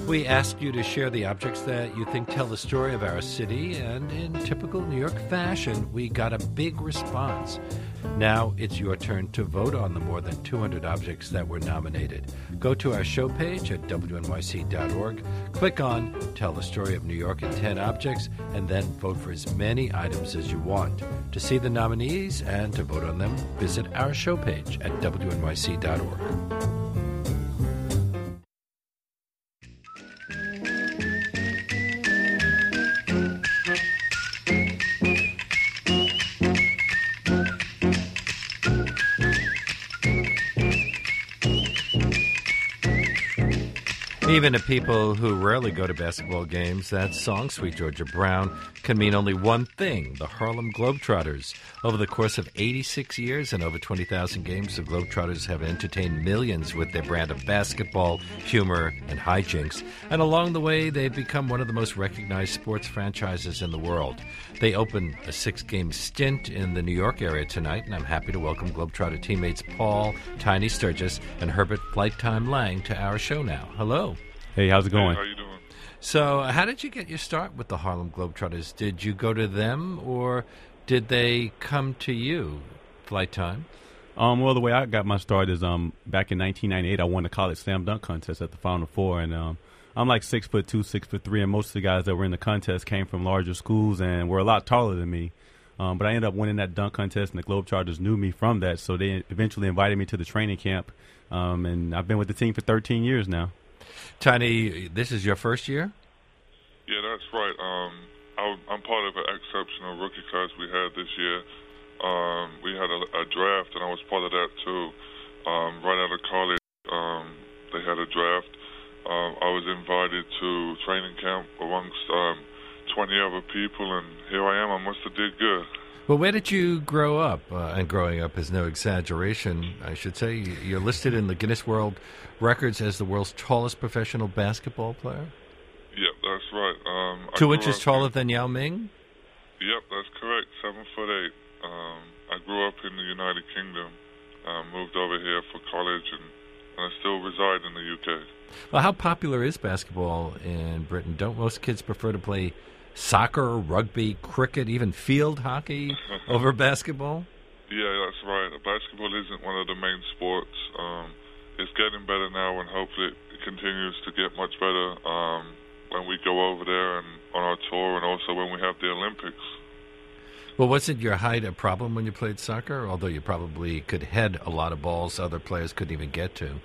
We ask you to share the objects that you think tell the story of our city, and in typical New York fashion, we got a big response. Now it's your turn to vote on the more than 200 objects that were nominated. Go to our show page at wnyc.org, click on Tell the Story of New York in 10 Objects, and then vote for as many items as you want. To see the nominees and to vote on them, visit our show page at wnyc.org. Even to people who rarely go to basketball games, that song, Sweet Georgia Brown, can mean only one thing, the Harlem Globetrotters. Over the course of 86 years and over 20,000 games, the Globetrotters have entertained millions with their brand of basketball, humor, and hijinks. And along the way, they've become one of the most recognized sports franchises in the world. They open a 6-game stint in the New York area tonight, and I'm happy to welcome Globetrotter teammates Paul Tiny Sturgis and Herbert Flight Time Lang to our show now. Hello. Hey, how's it going? Hey, how you doing? So, how did you get your start with the Harlem Globetrotters? Did you go to them, or did they come to you? Flight Time? Well, the way I got my start is back in 1998, I won the college slam dunk contest at the Final Four, and I'm like 6'2", 6'3", and most of the guys that were in the contest came from larger schools and were a lot taller than me. But I ended up winning that dunk contest, and the Globetrotters knew me from that, so they eventually invited me to the training camp, and I've been with the team for 13 years now. Tiny, this is your first year? Yeah, that's right. I'm part of an exceptional rookie class we had this year. We had a draft, and I was part of that too. Right out of college, they had a draft. I was invited to training camp amongst 20 other people, and here I am. I must have did good. Well, where did you grow up? And growing up is no exaggeration, I should say. You're listed in the Guinness World Records as the world's tallest professional basketball player? Yep, that's right. 2 inches taller than Yao Ming? Yep, that's correct. 7'8". I grew up in the United Kingdom, moved over here for college, and I still reside in the UK. Well, how popular is basketball in Britain? Don't most kids prefer to play soccer, rugby, cricket, even field hockey over basketball? Yeah, that's right. Basketball isn't one of the main sports. It's getting better now, and hopefully it continues to get much better when we go over there and on our tour, and also when we have the Olympics. Well, wasn't your height a problem when you played soccer? Although you probably could head a lot of balls other players couldn't even get to.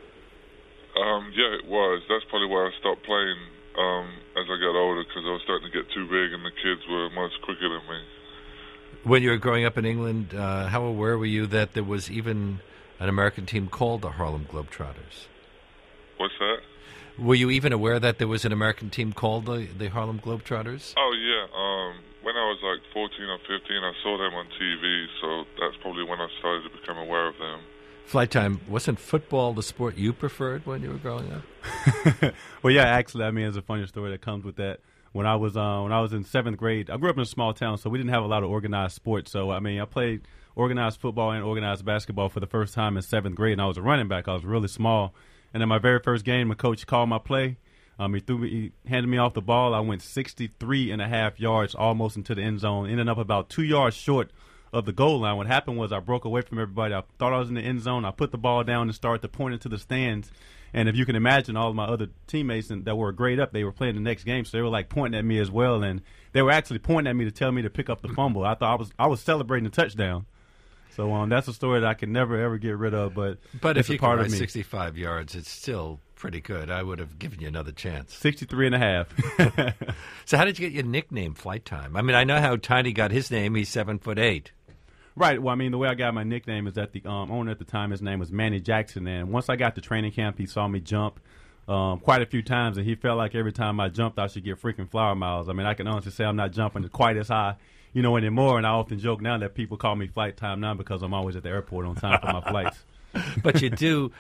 Yeah, it was. That's probably why I stopped playing as I got older, because I was starting to get too big and the kids were much quicker than me. When you were growing up in England, how aware were you that there was even an American team called the Harlem Globetrotters? What's that? Were you even aware that there was an American team called the Harlem Globetrotters? Oh, yeah. When I was like 14 or 15, I saw them on TV, so that's probably when I started to become aware of them. Flight Time, wasn't football the sport you preferred when you were growing up? Well, yeah, actually, I mean, there's a funny story that comes with that. When I was in 7th grade, I grew up in a small town, so we didn't have a lot of organized sports. So, I mean, I played organized football and organized basketball for the first time in 7th grade, and I was a running back. I was really small. And in my very first game, my coach called my play. He handed me off the ball. I went 63.5 yards almost into the end zone, ended up about 2 yards short of the goal line. What happened was I broke away from everybody. I thought I was in the end zone. I put the ball down and started to point into the stands. And if you can imagine, all of my other teammates that were a grade up, they were playing the next game, so they were like pointing at me as well. And they were actually pointing at me to tell me to pick up the fumble. I thought I was celebrating the touchdown. So that's a story that I can never ever get rid of. But if you a part can of run me. 65 yards, it's still pretty good. I would have given you another chance. 63.5. So how did you get your nickname, Flight Time? I mean, I know how Tiny got his name. He's 7'8". Right. Well, I mean, the way I got my nickname is that the owner at the time, his name was Manny Jackson. And once I got to training camp, he saw me jump quite a few times, and he felt like every time I jumped, I should get freaking flower miles. I mean, I can honestly say I'm not jumping quite as high, anymore. And I often joke now that people call me Flight Time now because I'm always at the airport on time for my flights. But you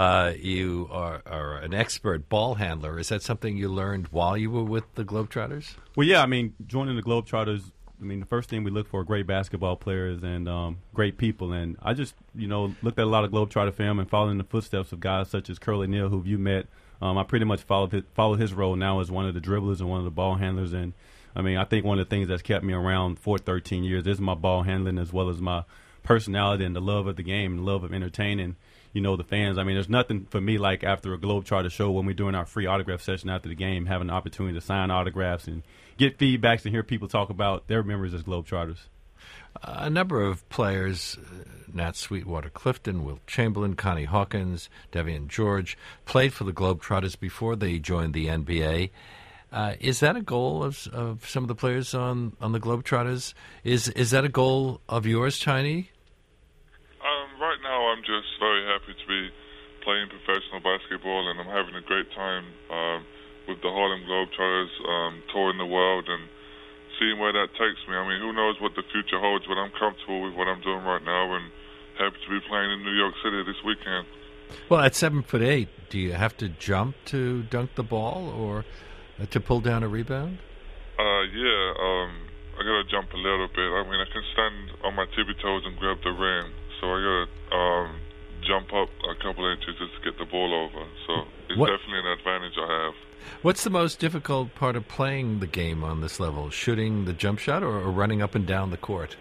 are an expert ball handler. Is that something you learned while you were with the Globetrotters? Well, yeah. I mean, joining the Globetrotters, the first thing we look for are great basketball players and great people. And I just, looked at a lot of Globetrotter film and followed in the footsteps of guys such as Curly Neal, who you met, I pretty much followed his role now as one of the dribblers and one of the ball handlers. And, I mean, I think one of the things that's kept me around for 13 years is my ball handling as well as my personality and the love of the game and the love of entertaining, the fans. I mean, there's nothing for me like after a Globetrotter show when we're doing our free autograph session after the game, having the opportunity to sign autographs and get feedbacks and hear people talk about their memories as Globetrotters. A number of players, Nat Sweetwater Clifton, Wilt Chamberlain, Connie Hawkins, Devian George, played for the Globetrotters before they joined the NBA. Is that a goal of some of the players on the Globetrotters? Is that a goal of yours, Tiny? Right now, I'm just very happy to be playing professional basketball, and I'm having a great time with the Harlem Globetrotters, touring the world and seeing where that takes me. I mean, who knows what the future holds, but I'm comfortable with what I'm doing right now and happy to be playing in New York City this weekend. Well, at 7'8", do you have to jump to dunk the ball or to pull down a rebound? I got to jump a little bit. I mean, I can stand on my tippy toes and grab the rim, so I got to jump up a couple inches just to get the ball over. So it's definitely an advantage I have. What's the most difficult part of playing the game on this level? Shooting the jump shot or running up and down the court?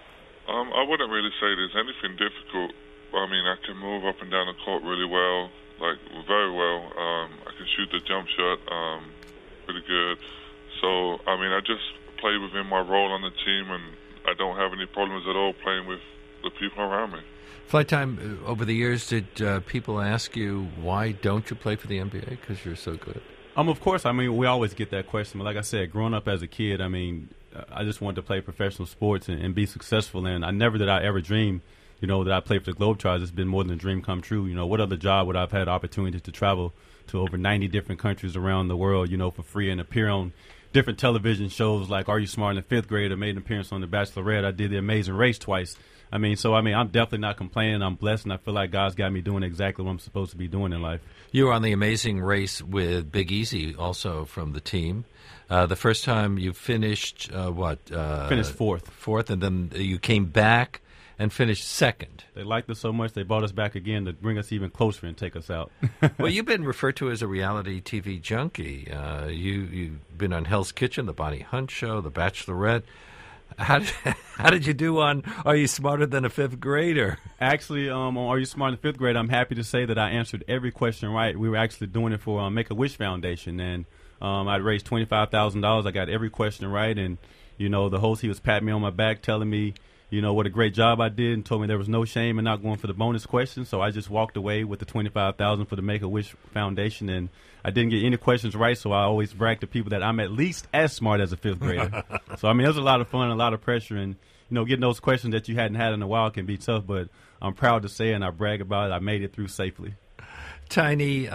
I wouldn't really say there's anything difficult. I mean, I can move up and down the court really well, like very well. I can shoot the jump shot pretty good. So, I mean, I just play within my role on the team, and I don't have any problems at all playing with the people around me. Flight Time, over the years, did people ask you, why don't you play for the NBA? Because you're so good. Of course. I mean, we always get that question. But like I said, growing up as a kid, I mean, I just wanted to play professional sports and be successful. And I never did I ever dream, that I played for the Globetrotters. It's been more than a dream come true. What other job would I have had opportunity to travel to over 90 different countries around the world, for free and appear on different television shows like Are You Smart in the Fifth Grade? I made an appearance on The Bachelorette. I did The Amazing Race twice. I'm definitely not complaining. I'm blessed, and I feel like God's got me doing exactly what I'm supposed to be doing in life. You were on The Amazing Race with Big Easy, also from the team. The first time you finished, Finished fourth. Fourth, and then you came back and finished second. They liked us so much, they brought us back again to bring us even closer and take us out. Well, you've been referred to as a reality TV junkie. You've been on Hell's Kitchen, The Bonnie Hunt Show, The Bachelorette. How did you do on Are You Smarter Than a Fifth Grader? Actually, on Are You Smarter Than a Fifth Grader, I'm happy to say that I answered every question right. We were actually doing it for Make-A-Wish Foundation, and I'd raised $25,000. I got every question right, and, the host, he was patting me on my back, telling me, what a great job I did, and told me there was no shame in not going for the bonus question. So I just walked away with the $25,000 for the Make-A-Wish Foundation, and I didn't get any questions right. So I always brag to people that I'm at least as smart as a fifth grader. So it was a lot of fun, a lot of pressure, and getting those questions that you hadn't had in a while can be tough. But I'm proud to say, and I brag about it, I made it through safely. Tiny,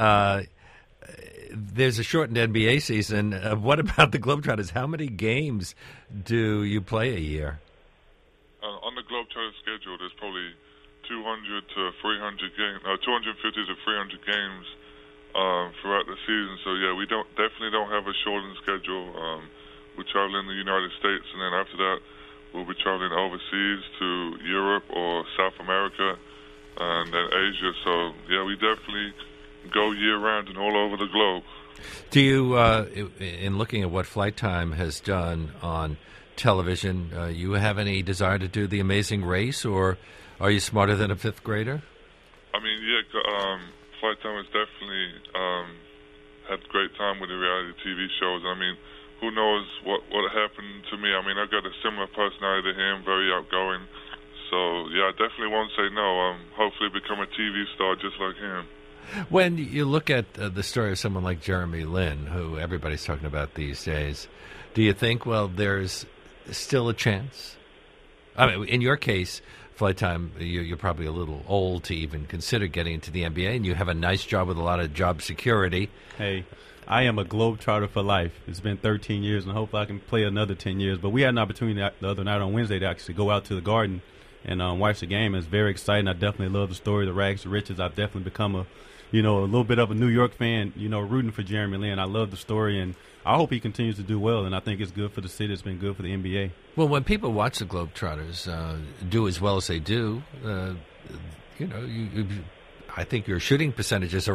there's a shortened NBA season. What about the Globetrotters? How many games do you play a year? On the Globetrotters schedule, there's probably 200 to 300 games, 250 to 300 games throughout the season. So yeah, we definitely don't have a shortened schedule. We travel in the United States, and then after that, we'll be traveling overseas to Europe or South America, and then Asia. So yeah, we definitely go year round and all over the globe. Do you, in looking at what Flight Time has done on television, you have any desire to do The Amazing Race, or Are You Smarter Than a Fifth Grader? I mean, Flight Time has definitely had a great time with the reality TV shows. I mean, who knows what happened to me. I mean, I've got a similar personality to him, very outgoing. So, yeah, I definitely won't say no. Hopefully become a TV star just like him. When you look at the story of someone like Jeremy Lin, who everybody's talking about these days, do you think, well, there's still a chance? I mean, in your case, Flight Time, you're probably a little old to even consider getting into the NBA, and you have a nice job with a lot of job security. Hey, I am a Globetrotter for life. It's been 13 years, and hopefully I can play another 10 years. But we had an opportunity the other night on Wednesday to actually go out to the Garden and watch the game. It's very exciting. I definitely love the story, the rags to riches. I've definitely become a little bit of a New York fan, rooting for Jeremy Lin. I love the story, and I hope he continues to do well, and I think it's good for the city. It's been good for the NBA. Well, when people watch the Globetrotters do as well as they do, I think your shooting percentages are off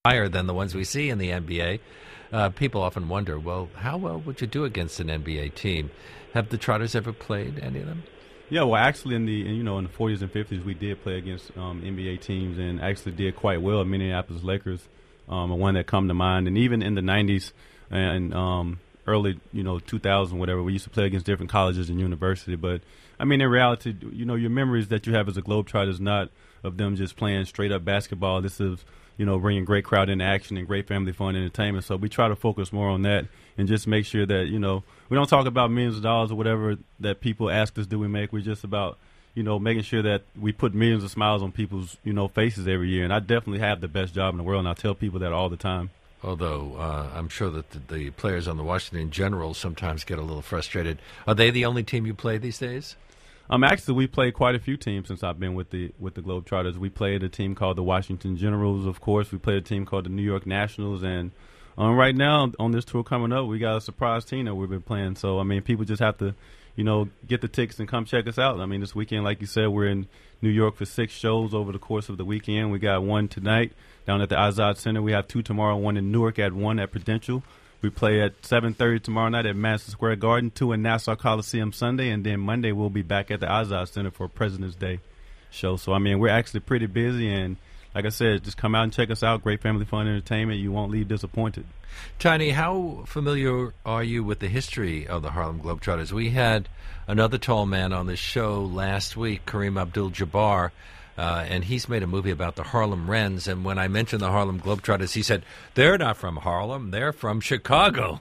higher than the ones we see in the NBA. People often wonder, well, how well would you do against an NBA team? Have the Trotters ever played any of them? Yeah, well, actually, in the 40s and 50s, we did play against NBA teams and actually did quite well. Minneapolis Lakers, one that come to mind, and even in the 90s and early 2000, whatever, we used to play against different colleges and university. But I mean, in reality, your memories that you have as a Globetrotter is not of them just playing straight up basketball. This is bringing great crowd into action and great family fun entertainment. So we try to focus more on that and just make sure that, we don't talk about millions of dollars or whatever that people ask us do we make. We're just about, making sure that we put millions of smiles on people's, faces every year. And I definitely have the best job in the world, and I tell people that all the time. Although I'm sure that the players on the Washington Generals sometimes get a little frustrated. Are they the only team you play these days? Actually, we played quite a few teams since I've been with the Globetrotters. We played a team called the Washington Generals, of course. We played a team called the New York Nationals, and right now on this tour coming up, we got a surprise team that we've been playing. So I mean, people just have to, get the tickets and come check us out. I mean, this weekend, like you said, we're in New York for 6 shows over the course of the weekend. We got one tonight down at the Azad Center. We have 2 tomorrow. One in Newark at 1 at Prudential. We play at 7:30 tomorrow night at Madison Square Garden, 2 in Nassau Coliseum Sunday, and then Monday we'll be back at the Azad Center for President's Day show. So, I mean, we're actually pretty busy, and like I said, just come out and check us out. Great family fun entertainment. You won't leave disappointed. Tiny, how familiar are you with the history of the Harlem Globetrotters? We had another tall man on this show last week, Kareem Abdul-Jabbar, and he's made a movie about the Harlem Wrens. And when I mentioned the Harlem Globetrotters, he said, they're not from Harlem, they're from Chicago.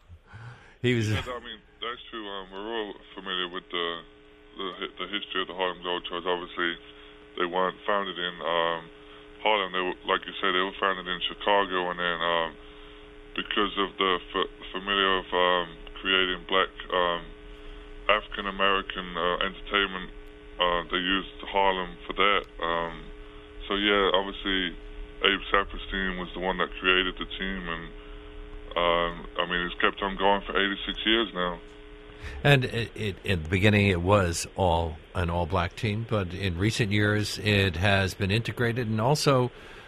He was. Yeah, I mean, that's true. We're all familiar with the history of the Harlem Globetrotters. Obviously, they weren't founded in Harlem. They were, like you said, they were founded in Chicago, and then because of the familiar of creating black African American entertainment, they used Harlem for that. So yeah, obviously Abe Saperstein was the one that created the team, and I mean, it's kept on going for 86 years now. And in the beginning, it was an all-black team, but in recent years, it has been integrated. And also,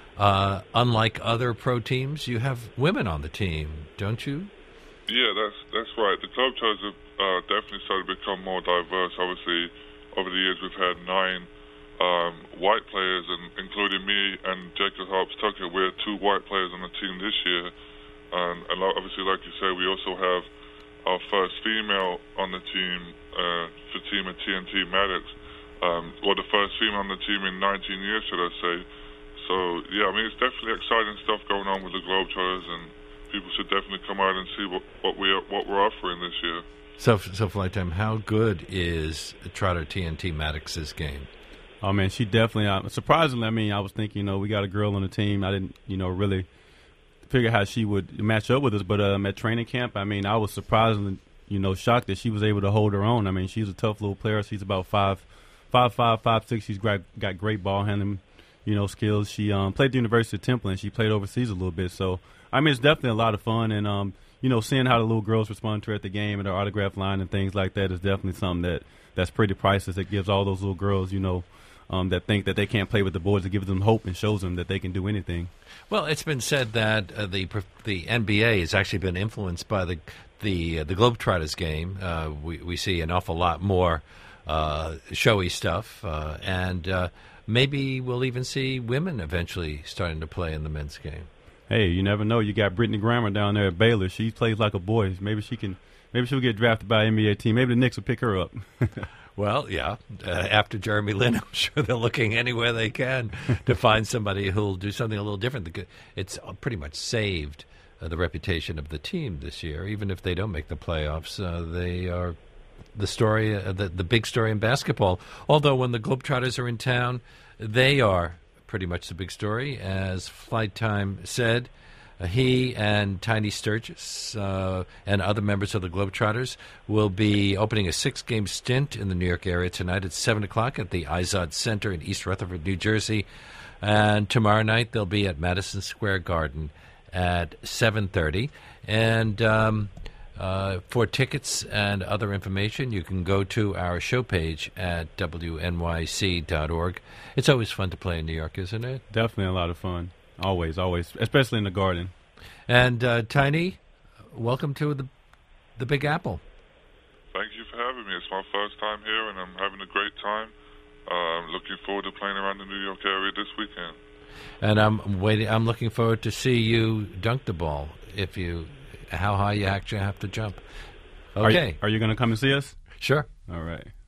unlike other pro teams, you have women on the team, don't you? Yeah, that's right. The Globetrotters have definitely started to become more diverse. Obviously, over the years, we've had 9 white players, and including me and Jacob Hobbs Tucker. We're 2 white players on the team this year. And obviously, like you said, we also have our first female on the team for team at TNT Maddox, or the first female on the team in 19 years, should I say. So, yeah, I mean, it's definitely exciting stuff going on with the Globetrotters, and people should definitely come out and see what we're offering this year. So Flight Time, how good is Trotter TNT Maddox's game? Oh, man, she definitely, surprisingly, I mean, I was thinking, we got a girl on the team. I didn't, really figure how she would match up with us, but at training camp, I mean, I was surprisingly, shocked that she was able to hold her own. I mean, she's a tough little player. She's about 5'5", 5'6". She's got great ball handling, skills. She played at the University of Temple, and she played overseas a little bit. So, I mean, it's definitely a lot of fun, and seeing how the little girls respond to her at the game and her autograph line and things like that is definitely something that's pretty priceless. It gives all those little girls, that think that they can't play with the boys. It gives them hope and shows them that they can do anything. Well, it's been said that the NBA has actually been influenced by the Globetrotters game. We see an awful lot more showy stuff, and maybe we'll even see women eventually starting to play in the men's game. Hey, you never know. You got Brittany Griner down there at Baylor. She plays like a boy. Maybe she'll get drafted by an NBA team. Maybe the Knicks will pick her up. Well, yeah. After Jeremy Lin, I'm sure they're looking anywhere they can to find somebody who'll do something a little different. It's pretty much saved the reputation of the team this year. Even if they don't make the playoffs, they are the story, the big story in basketball. Although when the Globetrotters are in town, they are pretty much the big story. As Flight Time said, he and Tiny Sturgis and other members of the Globetrotters will be opening a 6-game stint in the New York area tonight at 7 o'clock at the Izod Center in East Rutherford, New Jersey. And tomorrow night they'll be at Madison Square Garden at 7:30. And for tickets and other information, you can go to our show page at wnyc.org. It's always fun to play in New York, isn't it? Definitely a lot of fun. Always, especially in the Garden. And Tiny, welcome to the Big Apple. Thank you for having me. It's my first time here, and I'm having a great time. Looking forward to playing around the New York area this weekend. And I'm looking forward to see you dunk the ball. How high you actually have to jump. Okay. Are you going to come and see us? Sure. All right.